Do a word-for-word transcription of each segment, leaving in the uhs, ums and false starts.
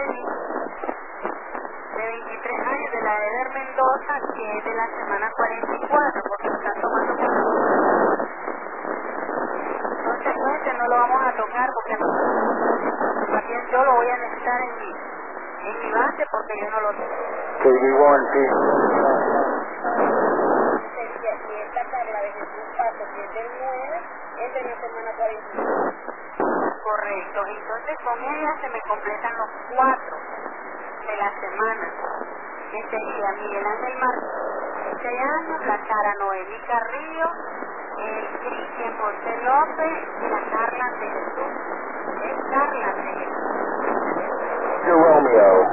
pedí de veintitrés años de la Eder Mendoza, que es de la semana cuarenta y cuatro, porque lo están tomando por... Entonces, no, este no lo vamos a tocar porque no, también yo lo voy a necesitar en mi, en mi base porque yo no lo tengo. K B one, P. Y esta Carla de Jesús Paso, que es del nueve, es de la semana cuarenta y cuatro. Correcto, entonces con ella se me completan los cuatro de la semana, que sería Miguel Ángel Martínez, seis años, la Sara Noemí Carrillo, el Cristian José López y la Carla de Jesús. Es Carla de Jesús. Romeo.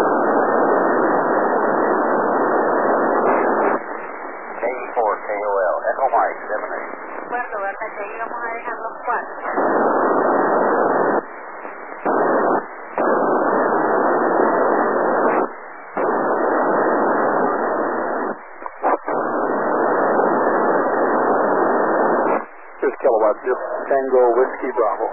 K E four K O L, Echo Mike, seven eight. De acuerdo, ¿verdad? Que ahí vamos a dejar los cuatro. Kilowatt, just Tango Whiskey Bravo.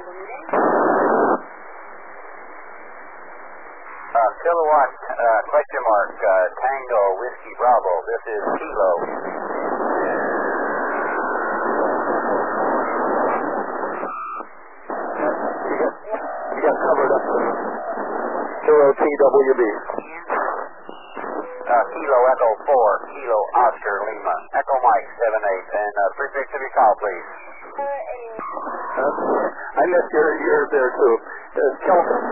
Uh, kilowatt, uh, question mark, uh, Tango Whiskey Bravo, this is Kilo. You got, you got covered up. K O T W B. Uh, Kilo Echo four, Kilo Oscar Lima, Echo Mike seven eight, and uh, prefix of your call, please. Uh, I missed your ears there too. Uh, California.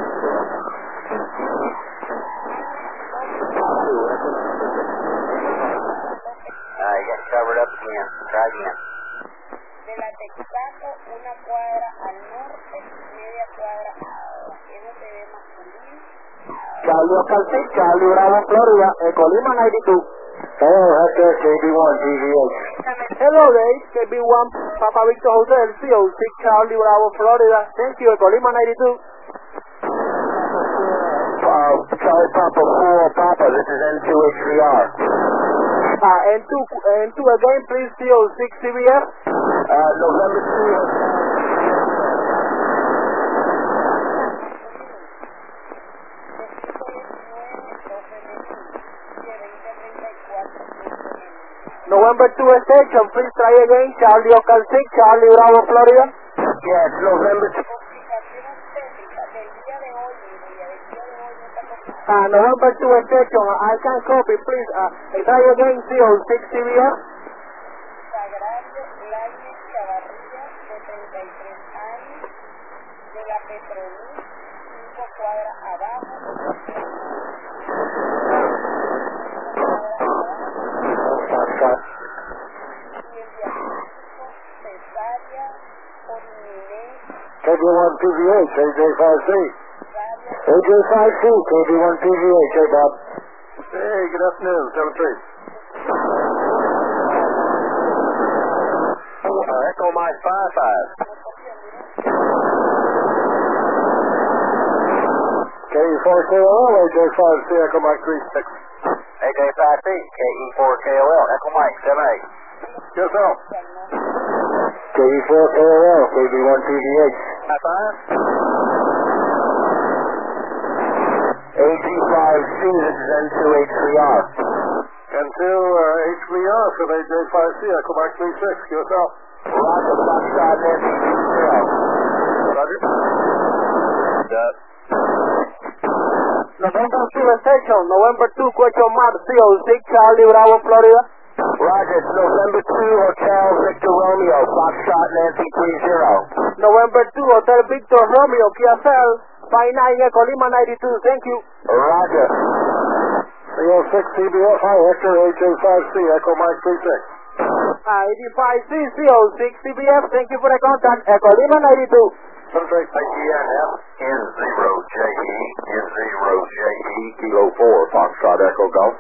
Uh, you got covered up again. Try again. De la Texaco, una cuadra al norte, media cuadra a N T V masculino. Charlie Oscar six, Charlie Bravo, Florida, Echo Lima ninety-two. Hello, Hector, K B one, G V H. Hello, Dave, K B one, Papa Victor Hotel, C O six, Charlie Bravo, Florida. Thank you, Echo Lima ninety-two. Uh, Charlie Papa four, Papa, this is N two H V R. Uh, N two, N two again, please, C O six C B F. Uh, November two. November two station, please try again, Charlie Oscar six, Charlie Bravo, Florida. Yes, November two. Uh, November two station, I can copy, please, uh, try again, C O six C B F. Sagrario Lainez Chavarría, de treinta y tres años, de la Petroluz, cinco cuadras abajo. K B one P V H, A J five C. A J five C, K B one P V H, hey Bob. Hey, good afternoon, seven three. Uh, Echo Mike five five. K E four K O L, A J five C, Echo Mike three six. A J five C, K E four K O L, Echo Mike seven eight. Yes, sir. K E four K O L, K B one P V H. five five. A G five C, this is N two H three R. N two uh, H three R from A J five C, Echo Mike three six, Q S L. Roger, Foxtrot, Nancy, zero. Roger. That. November two station, November two, question mark, C O six, Charlie Bravo, Florida. Roger, it's November two, Hotel Victor Romeo, Foxtrot, Nancy three zero. November two, Hotel Victor Romeo, Kia Cell, five nine, Echo Lima ninety-two, thank you. Roger. C O six C B F, hi Hector, A J five C, Echo Mike three six. Uh, eighty-five C, C O six C B F, thank you for the contact, Echo Lima ninety-two. Sunset I G N F, N zero J E, N zero J E, Kilo four, Foxtrot, Echo Golf.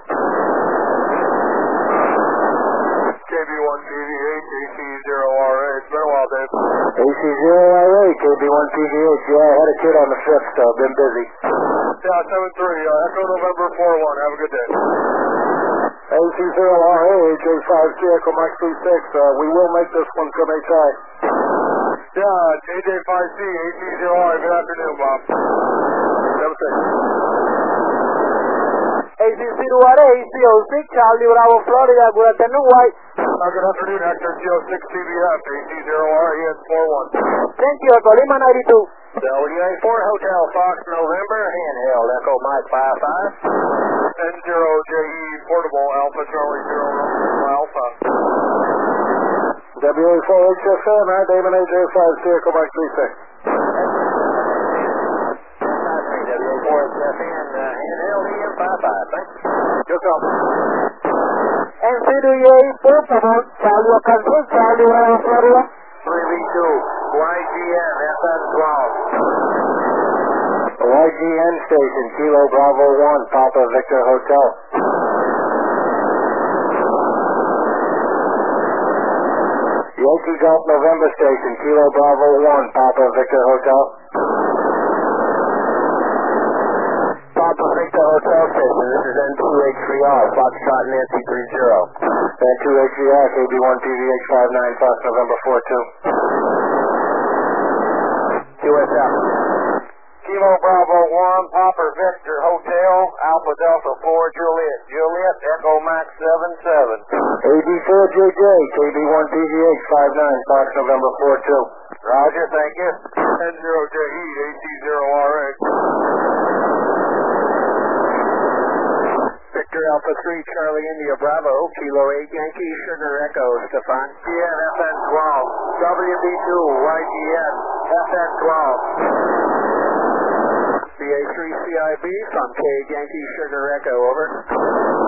K B one P V H, A C zero R A, it's been a while, Dave. A C zero R A, K B one P V H, yeah, I had a kid on the fifth, uh, been busy. Yeah, seven three, uh, Echo November four one, have a good day. A C zero R A, A J five C, Echo Mike three six, uh, we will make this one from H I. Yeah, A J five C, A C zero R, good afternoon, Bob. seven six. A C C Duarte, A C O six, Charlie Bravo, Florida. Good afternoon, White. Uh, good afternoon, Hector. C O six C B F, A C zero R E S four one. Thank you, Colima ninety-two. W A four Hotel Fox November, handheld Echo Mike five five. N zero J E Portable Alpha Charlie zero Alpha. W A four H F M, huh? Damon A J five, Echo Mike three six. W A four H F N, uh, handheld E M five five, thanks. Good job. N C D A four, Charlie Alcanzar, Charlie Bravo, Florida. three V two, Y G N, F N twelve. Y G N station, Kilo Bravo one, Papa Victor Hotel. Yankee Golf November station, Kilo Bravo one, Papa Victor Hotel. Papa Victor Hotel station, this is N two H three R, Foxtrot Nancy three zero. N two H three R, K B one P V H five nine, Fox November four two. Q S F. Kilo Bravo one, Papa Victor Hotel, Alpha Delta four, Juliet, Juliet, Echo Max seven seven. A D four J J, K B one P V H five nine, Fox November four two. Roger, thank you. N zero J E, A C zero R X. Victor Alpha three, Charlie India Bravo, Kilo eight, Yankee Sugar Echo, Stefan. G N F N twelve, W B two, Y G N, F N twelve. B A three C I B from K Yankee Sugar Echo, over.